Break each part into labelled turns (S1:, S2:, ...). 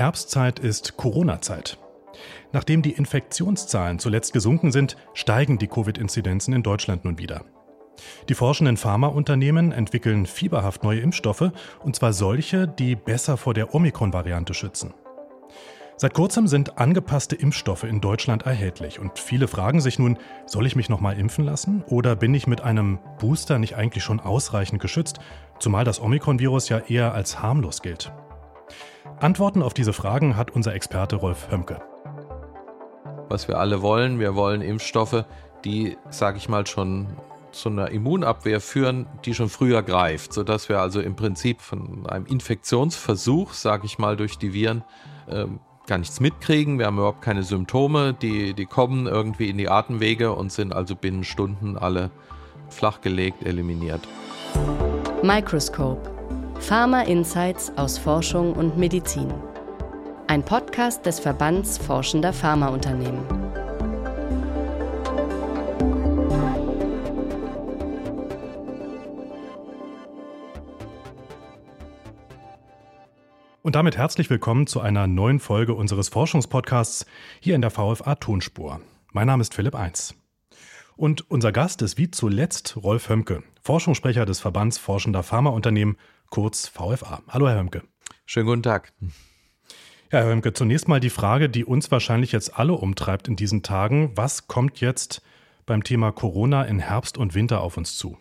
S1: Herbstzeit ist Corona-Zeit. Nachdem die Infektionszahlen zuletzt gesunken sind, steigen die Covid-Inzidenzen in Deutschland nun wieder. Die forschenden Pharmaunternehmen entwickeln fieberhaft neue Impfstoffe, und zwar solche, die besser vor der Omikron-Variante schützen. Seit kurzem sind angepasste Impfstoffe in Deutschland erhältlich und viele fragen sich nun, soll ich mich nochmal impfen lassen oder bin ich mit einem Booster nicht eigentlich schon ausreichend geschützt, zumal das Omikron-Virus ja eher als harmlos gilt? Antworten auf diese Fragen hat unser Experte Rolf Hömke.
S2: Was wir alle wollen, wir wollen Impfstoffe, die, sage ich mal, schon zu einer Immunabwehr führen, die schon früher greift, sodass wir also im Prinzip von einem Infektionsversuch, sage ich mal, durch die Viren gar nichts mitkriegen. Wir haben überhaupt keine Symptome, die kommen irgendwie in die Atemwege und sind also binnen Stunden alle flachgelegt, eliminiert.
S3: Microscope. Pharma Insights aus Forschung und Medizin. Ein Podcast des Verbands Forschender Pharmaunternehmen.
S1: Und damit herzlich willkommen zu einer neuen Folge unseres Forschungspodcasts hier in der VFA Tonspur. Mein Name ist Philipp Eins. Und unser Gast ist wie zuletzt Rolf Hömke, Forschungssprecher des Verbands Forschender Pharmaunternehmen, kurz VFA. Hallo Herr Hömke.
S2: Schönen guten Tag.
S1: Ja, Herr Hömke, zunächst mal die Frage, die uns wahrscheinlich jetzt alle umtreibt in diesen Tagen. Was kommt jetzt beim Thema Corona in Herbst und Winter auf uns zu?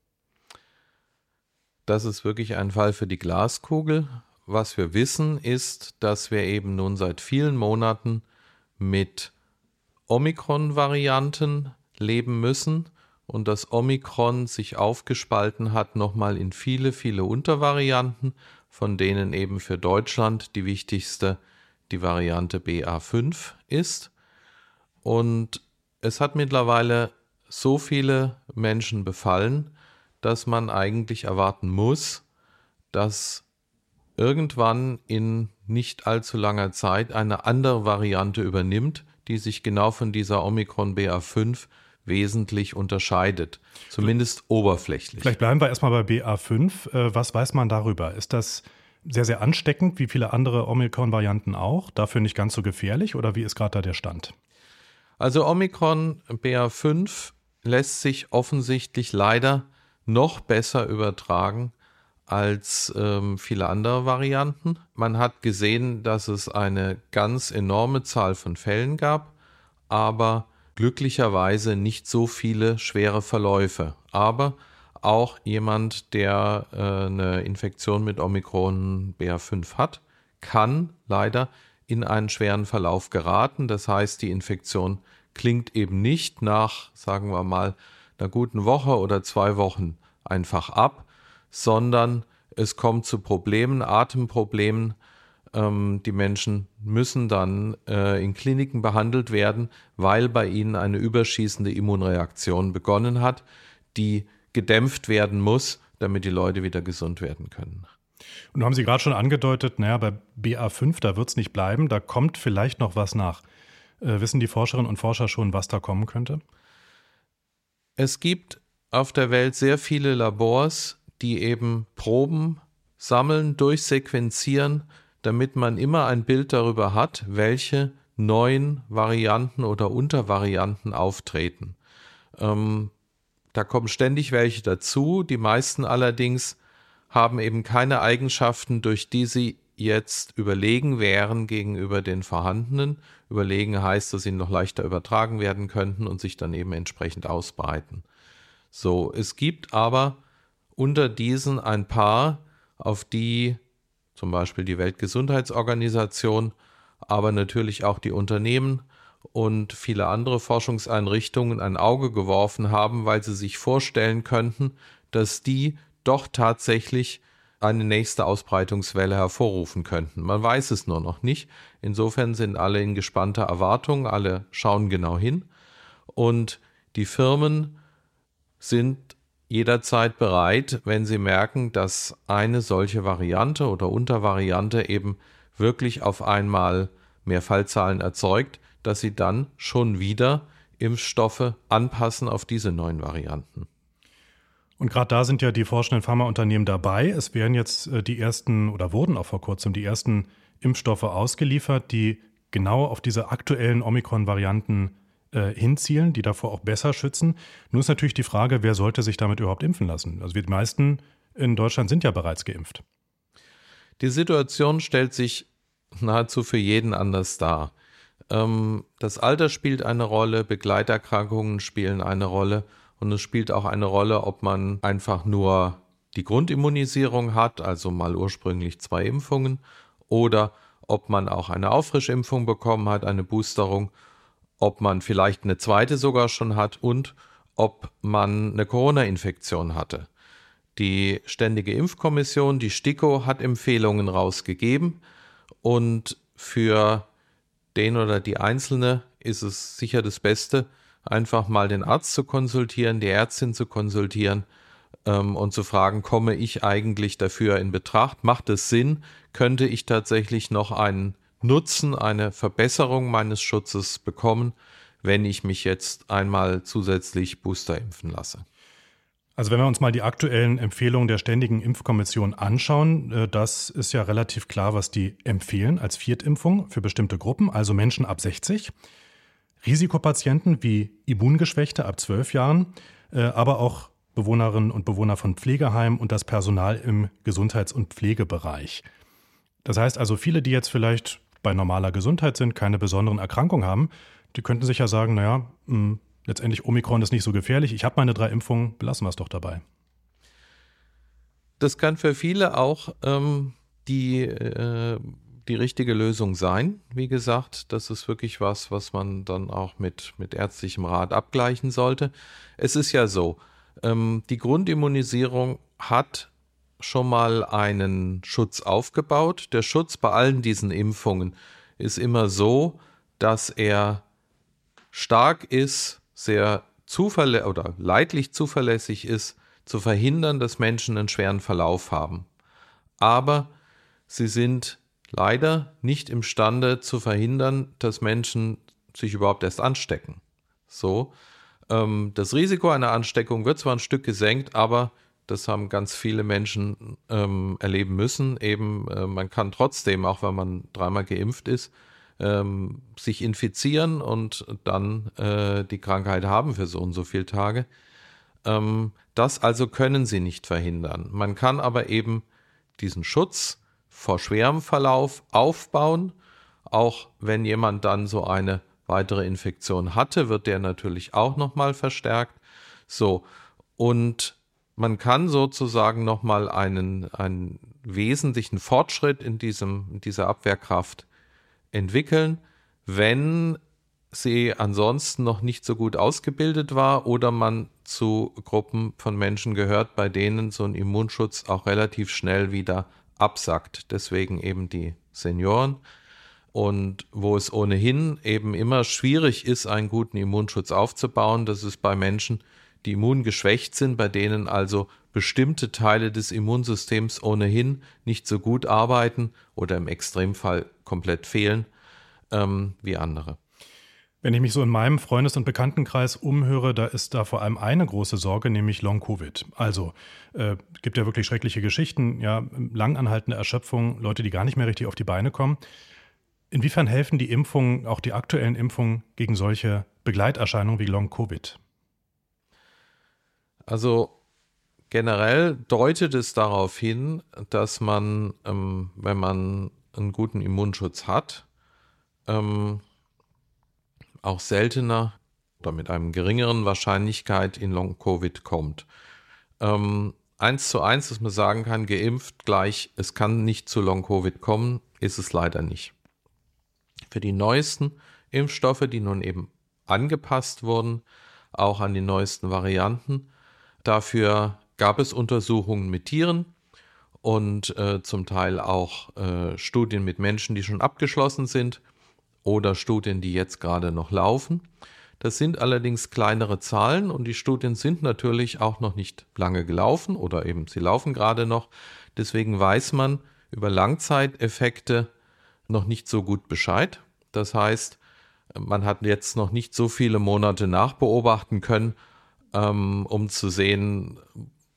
S2: Das ist wirklich ein Fall für die Glaskugel. Was wir wissen, ist, dass wir eben nun seit vielen Monaten mit Omikron-Varianten leben müssen und das Omikron sich aufgespalten hat nochmal in viele, viele Untervarianten, von denen eben für Deutschland die wichtigste die Variante BA5 ist. Und es hat mittlerweile so viele Menschen befallen, dass man eigentlich erwarten muss, dass irgendwann in nicht allzu langer Zeit eine andere Variante übernimmt, die sich genau von dieser Omikron BA5 wesentlich unterscheidet, zumindest oberflächlich.
S1: Vielleicht bleiben wir erstmal bei BA5. Was weiß man darüber? Ist das sehr, sehr ansteckend, wie viele andere Omikron-Varianten auch? Dafür nicht ganz so gefährlich oder wie ist gerade da der Stand?
S2: Also Omikron BA5 lässt sich offensichtlich leider noch besser übertragen als viele andere Varianten. Man hat gesehen, dass es eine ganz enorme Zahl von Fällen gab, aber glücklicherweise nicht so viele schwere Verläufe. Aber auch jemand, der eine Infektion mit Omikron BA5 hat, kann leider in einen schweren Verlauf geraten. Das heißt, die Infektion klingt eben nicht nach, sagen wir mal, einer guten Woche oder 2 Wochen einfach ab, sondern es kommt zu Problemen, Atemproblemen. Die Menschen müssen dann in Kliniken behandelt werden, weil bei ihnen eine überschießende Immunreaktion begonnen hat, die gedämpft werden muss, damit die Leute wieder gesund werden können.
S1: Und haben Sie gerade schon angedeutet, bei BA5, da wird es nicht bleiben, da kommt vielleicht noch was nach. Wissen die Forscherinnen und Forscher schon, was da kommen könnte?
S2: Es gibt auf der Welt sehr viele Labors, die eben Proben sammeln, durchsequenzieren, damit man immer ein Bild darüber hat, welche neuen Varianten oder Untervarianten auftreten. Da kommen ständig welche dazu. Die meisten allerdings haben eben keine Eigenschaften, durch die sie jetzt überlegen wären gegenüber den vorhandenen. Überlegen heißt, dass sie noch leichter übertragen werden könnten und sich dann eben entsprechend ausbreiten. So, es gibt aber unter diesen ein paar, auf die zum Beispiel die Weltgesundheitsorganisation, aber natürlich auch die Unternehmen und viele andere Forschungseinrichtungen ein Auge geworfen haben, weil sie sich vorstellen könnten, dass die doch tatsächlich eine nächste Ausbreitungswelle hervorrufen könnten. Man weiß es nur noch nicht. Insofern sind alle in gespannter Erwartung, alle schauen genau hin und die Firmen sind jederzeit bereit, wenn sie merken, dass eine solche Variante oder Untervariante eben wirklich auf einmal mehr Fallzahlen erzeugt, dass sie dann schon wieder Impfstoffe anpassen auf diese neuen Varianten.
S1: Und gerade da sind ja die forschenden Pharmaunternehmen dabei. Es werden jetzt die ersten oder wurden auch vor kurzem die ersten Impfstoffe ausgeliefert, die genau auf diese aktuellen Omikron-Varianten hinzielen, die davor auch besser schützen. Nun ist natürlich die Frage, wer sollte sich damit überhaupt impfen lassen? Also die meisten in Deutschland sind ja bereits geimpft.
S2: Die Situation stellt sich nahezu für jeden anders dar. Das Alter spielt eine Rolle, Begleiterkrankungen spielen eine Rolle und es spielt auch eine Rolle, ob man einfach nur die Grundimmunisierung hat, also mal ursprünglich 2 Impfungen, oder ob man auch eine Auffrischimpfung bekommen hat, eine Boosterung, ob man vielleicht eine zweite sogar schon hat und ob man eine Corona-Infektion hatte. Die Ständige Impfkommission, die STIKO, hat Empfehlungen rausgegeben und für den oder die Einzelne ist es sicher das Beste, einfach mal den Arzt zu konsultieren, die Ärztin zu konsultieren und zu fragen, komme ich eigentlich dafür in Betracht? Macht es Sinn? Könnte ich tatsächlich noch einen Nutzen, eine Verbesserung meines Schutzes bekommen, wenn ich mich jetzt einmal zusätzlich Booster impfen lasse?
S1: Also wenn wir uns mal die aktuellen Empfehlungen der Ständigen Impfkommission anschauen, das ist ja relativ klar, was die empfehlen als Viertimpfung für bestimmte Gruppen, also Menschen ab 60, Risikopatienten wie Immungeschwächte ab 12 Jahren, aber auch Bewohnerinnen und Bewohner von Pflegeheimen und das Personal im Gesundheits- und Pflegebereich. Das heißt also, viele, die jetzt vielleicht bei normaler Gesundheit sind, keine besonderen Erkrankungen haben, die könnten sich ja sagen, naja, letztendlich Omikron ist nicht so gefährlich, ich habe meine 3 Impfungen, belassen wir es doch dabei.
S2: Das kann für viele auch die richtige Lösung sein. Wie gesagt, das ist wirklich was man dann auch mit ärztlichem Rat abgleichen sollte. Es ist ja so, die Grundimmunisierung hat schon mal einen Schutz aufgebaut. Der Schutz bei allen diesen Impfungen ist immer so, dass er stark ist, sehr leidlich zuverlässig ist, zu verhindern, dass Menschen einen schweren Verlauf haben. Aber sie sind leider nicht imstande zu verhindern, dass Menschen sich überhaupt erst anstecken. So, das Risiko einer Ansteckung wird zwar ein Stück gesenkt, aber das haben ganz viele Menschen erleben müssen. Eben, man kann trotzdem, auch wenn man 3-mal geimpft ist, sich infizieren und dann die Krankheit haben für so und so viele Tage. Das also können sie nicht verhindern. Man kann aber eben diesen Schutz vor schwerem Verlauf aufbauen. Auch wenn jemand dann so eine weitere Infektion hatte, wird der natürlich auch nochmal verstärkt. So, und man kann sozusagen nochmal einen wesentlichen Fortschritt in dieser Abwehrkraft entwickeln, wenn sie ansonsten noch nicht so gut ausgebildet war oder man zu Gruppen von Menschen gehört, bei denen so ein Immunschutz auch relativ schnell wieder absackt. Deswegen eben die Senioren. Und wo es ohnehin eben immer schwierig ist, einen guten Immunschutz aufzubauen, das ist bei Menschen, die immungeschwächt sind, bei denen also bestimmte Teile des Immunsystems ohnehin nicht so gut arbeiten oder im Extremfall komplett fehlen wie andere.
S1: Wenn ich mich so in meinem Freundes- und Bekanntenkreis umhöre, da ist da vor allem eine große Sorge, nämlich Long-Covid. Also gibt ja wirklich schreckliche Geschichten, ja, langanhaltende Erschöpfung, Leute, die gar nicht mehr richtig auf die Beine kommen. Inwiefern helfen die Impfungen, auch die aktuellen Impfungen, gegen solche Begleiterscheinungen wie Long-Covid?
S2: Also generell deutet es darauf hin, dass man, wenn man einen guten Immunschutz hat, auch seltener oder mit einem geringeren Wahrscheinlichkeit in Long-Covid kommt. 1:1, dass man sagen kann, geimpft gleich, es kann nicht zu Long-Covid kommen, ist es leider nicht. Für die neuesten Impfstoffe, die nun eben angepasst wurden, auch an die neuesten Varianten, dafür gab es Untersuchungen mit Tieren und zum Teil auch Studien mit Menschen, die schon abgeschlossen sind oder Studien, die jetzt gerade noch laufen. Das sind allerdings kleinere Zahlen und die Studien sind natürlich auch noch nicht lange gelaufen oder eben sie laufen gerade noch. Deswegen weiß man über Langzeiteffekte noch nicht so gut Bescheid. Das heißt, man hat jetzt noch nicht so viele Monate nachbeobachten können, um zu sehen,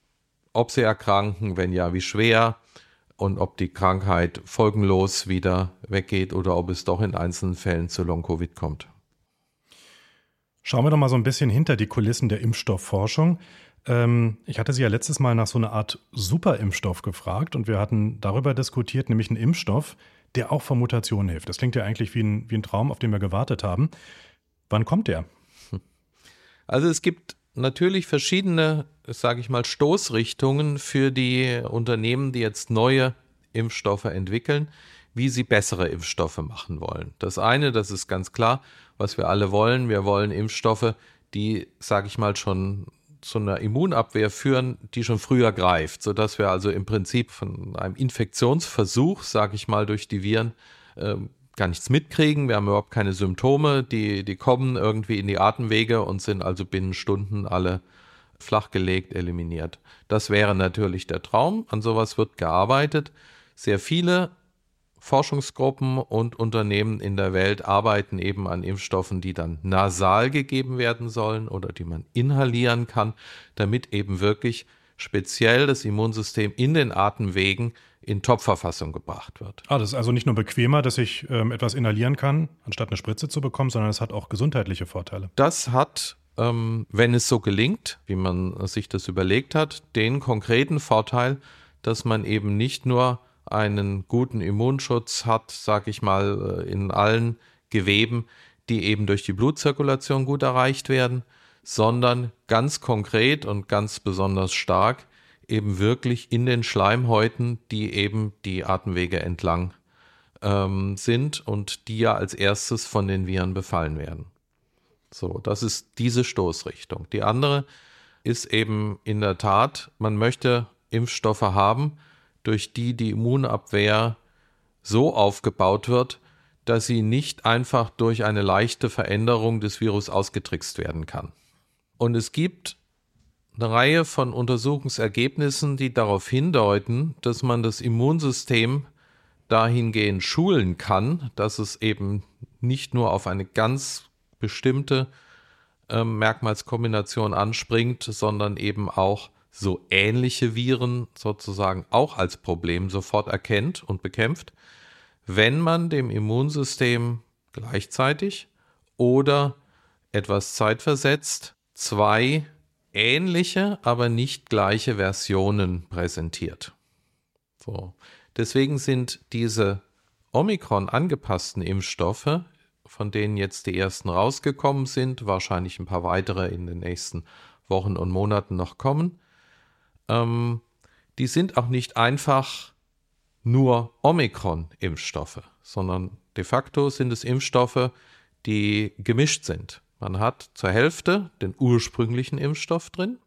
S2: ob sie erkranken, wenn ja, wie schwer und ob die Krankheit folgenlos wieder weggeht oder ob es doch in einzelnen Fällen zu Long-Covid kommt.
S1: Schauen wir doch mal so ein bisschen hinter die Kulissen der Impfstoffforschung. Ich hatte Sie ja letztes Mal nach so einer Art Superimpfstoff gefragt und wir hatten darüber diskutiert, nämlich einen Impfstoff, der auch vor Mutationen hilft. Das klingt ja eigentlich wie ein Traum, auf den wir gewartet haben. Wann kommt der?
S2: Also es gibt natürlich verschiedene, sage ich mal, Stoßrichtungen für die Unternehmen, die jetzt neue Impfstoffe entwickeln, wie sie bessere Impfstoffe machen wollen. Das eine, das ist ganz klar, was wir alle wollen. Wir wollen Impfstoffe, die, sage ich mal, schon zu einer Immunabwehr führen, die schon früher greift, sodass wir also im Prinzip von einem Infektionsversuch, sage ich mal, durch die Viren gar nichts mitkriegen. Wir haben überhaupt keine Symptome, die kommen irgendwie in die Atemwege und sind also binnen Stunden alle flachgelegt, eliminiert. Das wäre natürlich der Traum. An sowas wird gearbeitet. Sehr viele Forschungsgruppen und Unternehmen in der Welt arbeiten eben an Impfstoffen, die dann nasal gegeben werden sollen oder die man inhalieren kann, damit eben wirklich speziell das Immunsystem in den Atemwegen in Top-Verfassung gebracht wird.
S1: Das ist also nicht nur bequemer, dass ich etwas inhalieren kann, anstatt eine Spritze zu bekommen, sondern es hat auch gesundheitliche Vorteile.
S2: Das hat, wenn es so gelingt, wie man sich das überlegt hat, den konkreten Vorteil, dass man eben nicht nur einen guten Immunschutz hat, sage ich mal, in allen Geweben, die eben durch die Blutzirkulation gut erreicht werden, sondern ganz konkret und ganz besonders stark eben wirklich in den Schleimhäuten, die eben die Atemwege entlang sind und die ja als erstes von den Viren befallen werden. So, das ist diese Stoßrichtung. Die andere ist eben in der Tat, man möchte Impfstoffe haben, durch die Immunabwehr so aufgebaut wird, dass sie nicht einfach durch eine leichte Veränderung des Virus ausgetrickst werden kann. Und es gibt eine Reihe von Untersuchungsergebnissen, die darauf hindeuten, dass man das Immunsystem dahingehend schulen kann, dass es eben nicht nur auf eine ganz bestimmte Merkmalskombination anspringt, sondern eben auch so ähnliche Viren sozusagen auch als Problem sofort erkennt und bekämpft, wenn man dem Immunsystem gleichzeitig oder etwas zeitversetzt zwei ähnliche, aber nicht gleiche Versionen präsentiert. So. Deswegen sind diese Omikron angepassten Impfstoffe, von denen jetzt die ersten rausgekommen sind, wahrscheinlich ein paar weitere in den nächsten Wochen und Monaten noch kommen, die sind auch nicht einfach nur Omikron-Impfstoffe, sondern de facto sind es Impfstoffe, die gemischt sind. Man hat zur Hälfte den ursprünglichen Impfstoff drin,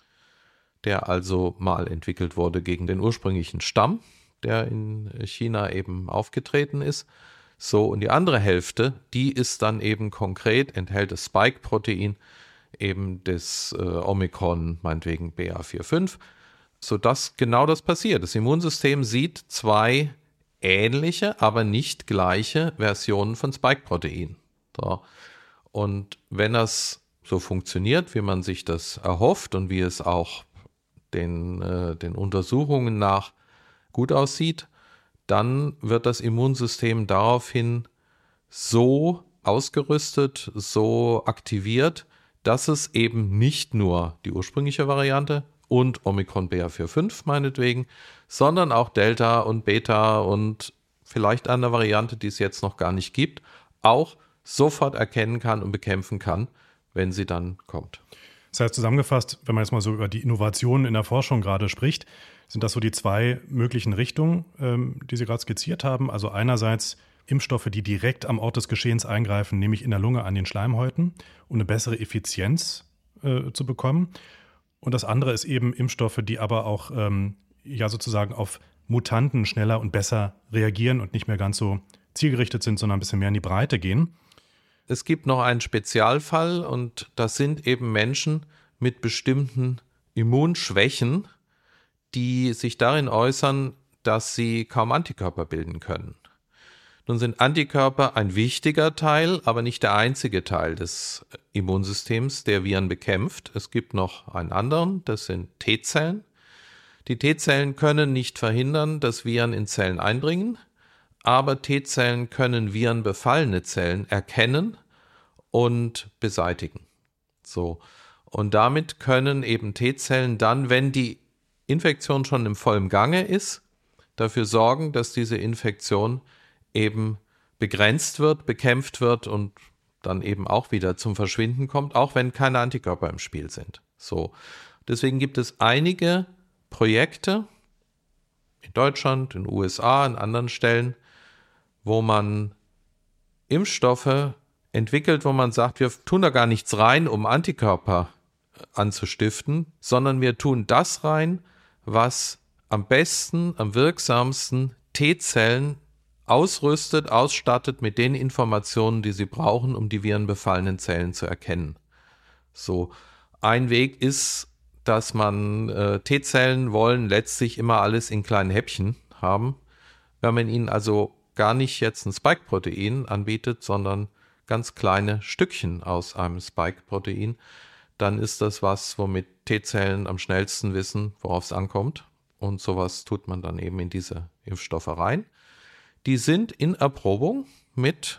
S2: der also mal entwickelt wurde gegen den ursprünglichen Stamm, der in China eben aufgetreten ist. So, und die andere Hälfte, die ist dann eben konkret, enthält das Spike-Protein, eben des Omikron, meinetwegen BA.4.5, sodass genau das passiert. Das Immunsystem sieht zwei ähnliche, aber nicht gleiche Versionen von Spike-Protein. So. Und wenn das so funktioniert, wie man sich das erhofft und wie es auch den Untersuchungen nach gut aussieht, dann wird das Immunsystem daraufhin so ausgerüstet, so aktiviert, dass es eben nicht nur die ursprüngliche Variante und Omikron BA.4.5 meinetwegen, sondern auch Delta und Beta und vielleicht eine Variante, die es jetzt noch gar nicht gibt, auch sofort erkennen kann und bekämpfen kann, wenn sie dann kommt.
S1: Das heißt zusammengefasst, wenn man jetzt mal so über die Innovationen in der Forschung gerade spricht, sind das so die zwei möglichen Richtungen, die Sie gerade skizziert haben. Also einerseits Impfstoffe, die direkt am Ort des Geschehens eingreifen, nämlich in der Lunge an den Schleimhäuten, um eine bessere Effizienz zu bekommen. Und das andere ist eben Impfstoffe, die aber auch sozusagen auf Mutanten schneller und besser reagieren und nicht mehr ganz so zielgerichtet sind, sondern ein bisschen mehr in die Breite gehen.
S2: Es gibt noch einen Spezialfall und das sind eben Menschen mit bestimmten Immunschwächen, die sich darin äußern, dass sie kaum Antikörper bilden können. Nun sind Antikörper ein wichtiger Teil, aber nicht der einzige Teil des Immunsystems, der Viren bekämpft. Es gibt noch einen anderen, das sind T-Zellen. Die T-Zellen können nicht verhindern, dass Viren in Zellen eindringen, aber T-Zellen können virenbefallene Zellen erkennen und beseitigen. So. Und damit können eben T-Zellen dann, wenn die Infektion schon im vollen Gange ist, dafür sorgen, dass diese Infektion eben begrenzt wird, bekämpft wird und dann eben auch wieder zum Verschwinden kommt, auch wenn keine Antikörper im Spiel sind. So. Deswegen gibt es einige Projekte in Deutschland, in den USA, an anderen Stellen, wo man Impfstoffe entwickelt, wo man sagt, wir tun da gar nichts rein, um Antikörper anzustiften, sondern wir tun das rein, was am besten, am wirksamsten T-Zellen ausrüstet, ausstattet mit den Informationen, die sie brauchen, um die virenbefallenen Zellen zu erkennen. So, ein Weg ist, dass man T-Zellen wollen letztlich immer alles in kleinen Häppchen haben. Wenn man ihnen also gar nicht jetzt ein Spike-Protein anbietet, sondern ganz kleine Stückchen aus einem Spike-Protein, dann ist das was, womit T-Zellen am schnellsten wissen, worauf es ankommt. Und sowas tut man dann eben in diese Impfstoffe rein. Die sind in Erprobung mit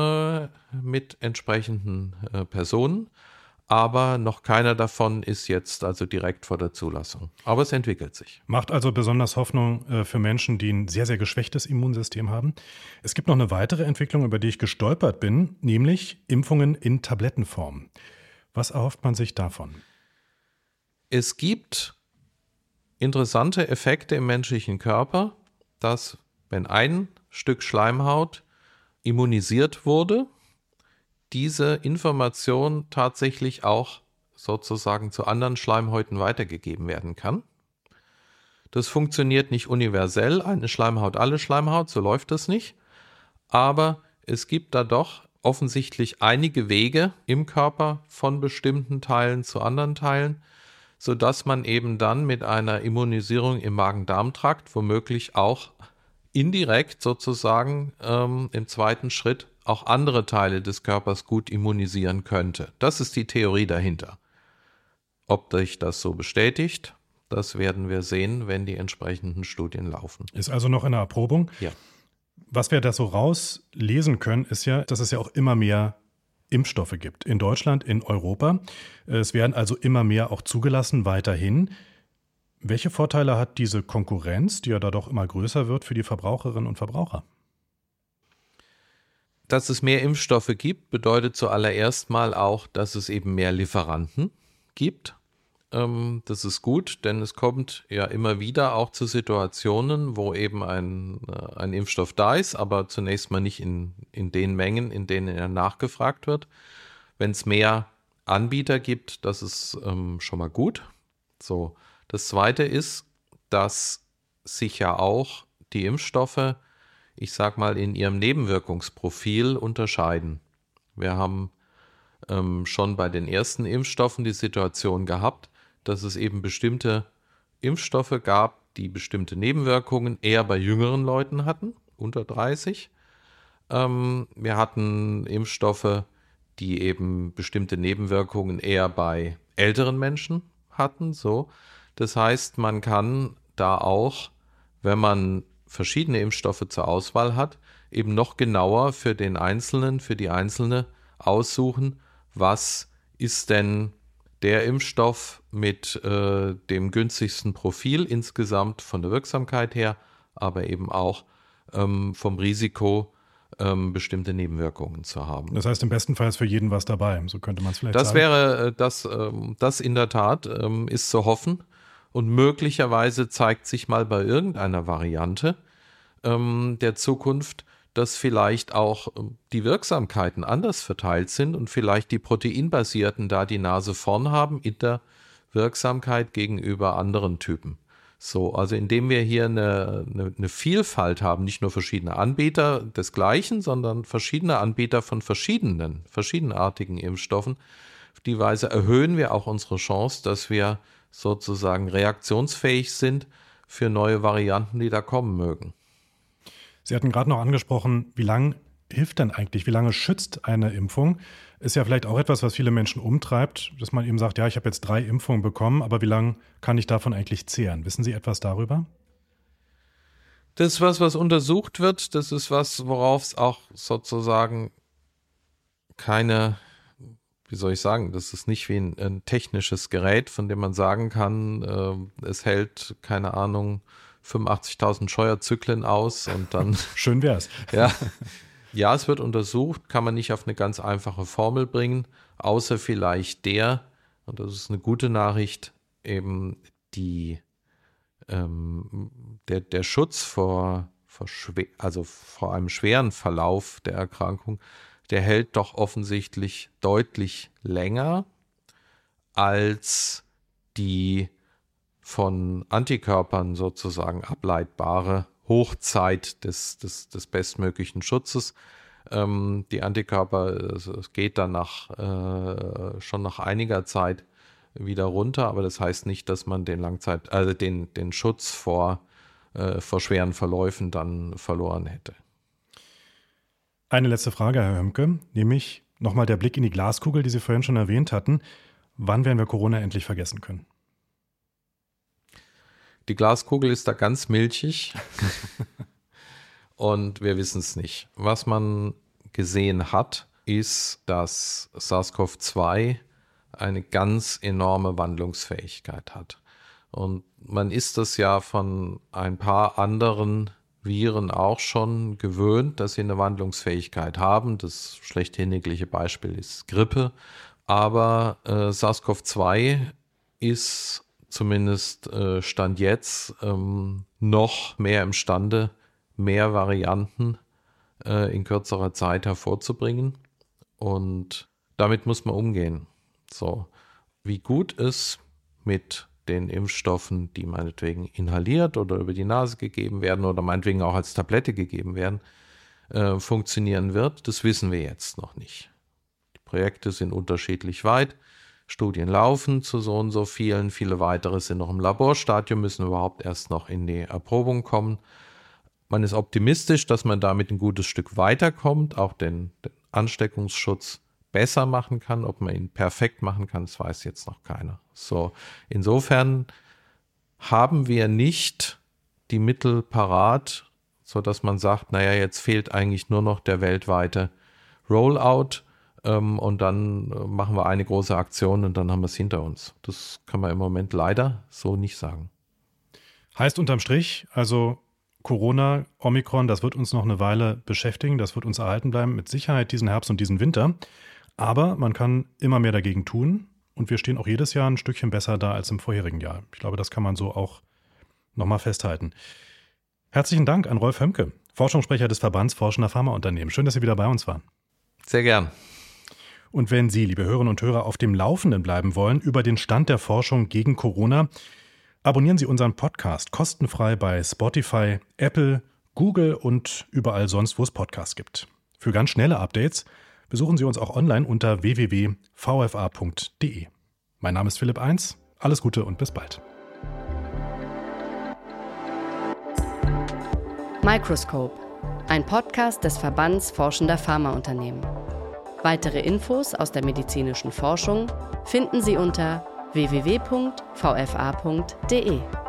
S2: entsprechenden Personen. Aber noch keiner davon ist jetzt also direkt vor der Zulassung. Aber es entwickelt sich.
S1: Macht also besonders Hoffnung für Menschen, die ein sehr, sehr geschwächtes Immunsystem haben. Es gibt noch eine weitere Entwicklung, über die ich gestolpert bin, nämlich Impfungen in Tablettenform. Was erhofft man sich davon?
S2: Es gibt interessante Effekte im menschlichen Körper, dass wenn ein Stück Schleimhaut immunisiert wurde, diese Information tatsächlich auch sozusagen zu anderen Schleimhäuten weitergegeben werden kann. Das funktioniert nicht universell, eine Schleimhaut, alle Schleimhaut, so läuft das nicht. Aber es gibt da doch offensichtlich einige Wege im Körper von bestimmten Teilen zu anderen Teilen, sodass man eben dann mit einer Immunisierung im Magen-Darm-Trakt womöglich auch indirekt sozusagen im zweiten Schritt auch andere Teile des Körpers gut immunisieren könnte. Das ist die Theorie dahinter. Ob sich das so bestätigt, das werden wir sehen, wenn die entsprechenden Studien laufen.
S1: Ist also noch in der Erprobung?
S2: Ja.
S1: Was wir da so rauslesen können, ist ja, dass es ja auch immer mehr Impfstoffe gibt. In Deutschland, in Europa. Es werden also immer mehr auch zugelassen, weiterhin. Welche Vorteile hat diese Konkurrenz, die ja da doch immer größer wird, für die Verbraucherinnen und Verbraucher?
S2: Dass es mehr Impfstoffe gibt, bedeutet zuallererst mal auch, dass es eben mehr Lieferanten gibt. Das ist gut, denn es kommt ja immer wieder auch zu Situationen, wo eben ein Impfstoff da ist, aber zunächst mal nicht in den Mengen, in denen er nachgefragt wird. Wenn es mehr Anbieter gibt, das ist schon mal gut. So. Das Zweite ist, dass sich ja auch die Impfstoffe, ich sag mal, in ihrem Nebenwirkungsprofil unterscheiden. Wir haben schon bei den ersten Impfstoffen die Situation gehabt, dass es eben bestimmte Impfstoffe gab, die bestimmte Nebenwirkungen eher bei jüngeren Leuten hatten, unter 30. Wir hatten Impfstoffe, die eben bestimmte Nebenwirkungen eher bei älteren Menschen hatten. So. Das heißt, man kann da auch, wenn man verschiedene Impfstoffe zur Auswahl hat, eben noch genauer für den Einzelnen, für die Einzelne aussuchen, was ist denn der Impfstoff mit dem günstigsten Profil insgesamt von der Wirksamkeit her, aber eben auch vom Risiko, bestimmte Nebenwirkungen zu haben.
S1: Das heißt, im besten Fall ist für jeden was dabei, so könnte man es vielleicht sagen.
S2: Das in der Tat ist zu hoffen. Und möglicherweise zeigt sich mal bei irgendeiner Variante der Zukunft, dass vielleicht auch die Wirksamkeiten anders verteilt sind und vielleicht die proteinbasierten da die Nase vorn haben in der Wirksamkeit gegenüber anderen Typen. So, also indem wir hier eine Vielfalt haben, nicht nur verschiedene Anbieter des Gleichen, sondern verschiedene Anbieter von verschiedenartigen Impfstoffen. Auf die Weise erhöhen wir auch unsere Chance, dass wir sozusagen reaktionsfähig sind für neue Varianten, die da kommen mögen.
S1: Sie hatten gerade noch angesprochen, wie lang hilft denn eigentlich? Wie lange schützt eine Impfung? Ist ja vielleicht auch etwas, was viele Menschen umtreibt, dass man eben sagt, ja, ich habe jetzt 3 Impfungen bekommen, aber wie lange kann ich davon eigentlich zehren? Wissen Sie etwas darüber?
S2: Das ist was untersucht wird. Das ist was, worauf es auch sozusagen keine, wie soll ich sagen, das ist nicht wie ein technisches Gerät, von dem man sagen kann, es hält, keine Ahnung, 85.000 Scheuerzyklen aus und dann...
S1: Schön wär's.
S2: Ja, es wird untersucht, kann man nicht auf eine ganz einfache Formel bringen, außer vielleicht und das ist eine gute Nachricht, eben der Schutz vor einem schweren Verlauf der Erkrankung, der hält doch offensichtlich deutlich länger als die von Antikörpern sozusagen ableitbare Hochzeit des bestmöglichen Schutzes. Die Antikörper, es geht dann schon nach einiger Zeit wieder runter, aber das heißt nicht, dass man den Schutz vor schweren Verläufen dann verloren hätte.
S1: Eine letzte Frage, Herr Hömke, nämlich nochmal der Blick in die Glaskugel, die Sie vorhin schon erwähnt hatten. Wann werden wir Corona endlich vergessen können?
S2: Die Glaskugel ist da ganz milchig und wir wissen es nicht. Was man gesehen hat, ist, dass SARS-CoV-2 eine ganz enorme Wandlungsfähigkeit hat. Und man ist das ja von ein paar anderen Viren auch schon gewöhnt, dass sie eine Wandlungsfähigkeit haben. Das schlechthin übliche Beispiel ist Grippe. Aber SARS-CoV-2 ist zumindest Stand jetzt noch mehr imstande, mehr Varianten in kürzerer Zeit hervorzubringen. Und damit muss man umgehen. So, wie gut es mit den Impfstoffen, die meinetwegen inhaliert oder über die Nase gegeben werden oder meinetwegen auch als Tablette gegeben werden, funktionieren wird, das wissen wir jetzt noch nicht. Die Projekte sind unterschiedlich weit. Studien laufen zu so und so vielen. Viele weitere sind noch im Laborstadium, müssen überhaupt erst noch in die Erprobung kommen. Man ist optimistisch, dass man damit ein gutes Stück weiterkommt, auch den Ansteckungsschutz besser machen kann. Ob man ihn perfekt machen kann, das weiß jetzt noch keiner. So, insofern haben wir nicht die Mittel parat, sodass man sagt, naja, jetzt fehlt eigentlich nur noch der weltweite Rollout. Und dann machen wir eine große Aktion und dann haben wir es hinter uns. Das kann man im Moment leider so nicht sagen.
S1: Heißt unterm Strich, also Corona, Omikron, das wird uns noch eine Weile beschäftigen, das wird uns erhalten bleiben, mit Sicherheit diesen Herbst und diesen Winter. Aber man kann immer mehr dagegen tun und wir stehen auch jedes Jahr ein Stückchen besser da als im vorherigen Jahr. Ich glaube, das kann man so auch nochmal festhalten. Herzlichen Dank an Rolf Hömke, Forschungssprecher des Verbands Forschender Pharmaunternehmen. Schön, dass Sie wieder bei uns waren.
S2: Sehr gern.
S1: Und wenn Sie, liebe Hörerinnen und Hörer, auf dem Laufenden bleiben wollen über den Stand der Forschung gegen Corona, abonnieren Sie unseren Podcast kostenfrei bei Spotify, Apple, Google und überall sonst, wo es Podcasts gibt. Für ganz schnelle Updates besuchen Sie uns auch online unter www.vfa.de. Mein Name ist Philipp Eins. Alles Gute und bis bald.
S3: Microscope, ein Podcast des Verbands Forschender Pharmaunternehmen. Weitere Infos aus der medizinischen Forschung finden Sie unter www.vfa.de.